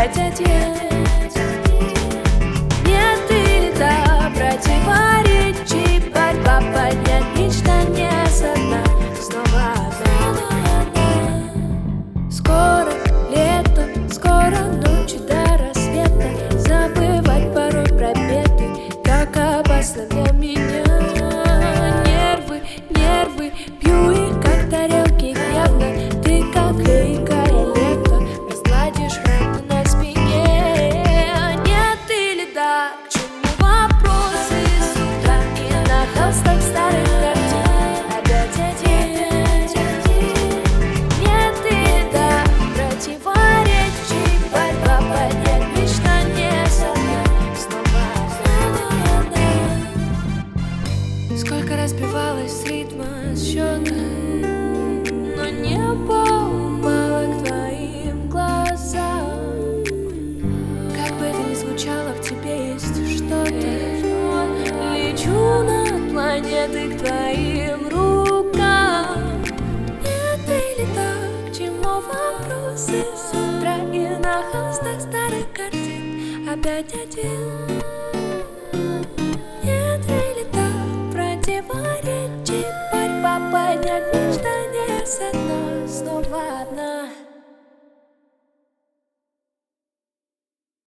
опять один. Нет или да, противоречий, борьба поднять мечтания со дна. Снова одна. Скоро лето, скоро ночи до рассвета. Забывать порой про беды так опасно для меня. Нервы, пью их как тарелки гневно. Ты как клейкое лето, разгладишь раны на спине. Нет или да, к чему вопросы с утра и на холстах старых картин опять один. Нет или да, противоречий, борьба поднять мечтания со дна. Снова одна. Сколько разбивалась с ритма счета, но небо упало к твоим глазам. Как бы это ни звучало, в тебе есть что-то. Лечу над планетой к твоим рукам. Нет или да, к чему вопросы с утра и на холстах старых картин опять один. Нет или да, противоречий, борьба поднять мечтания со дна. Снова одна.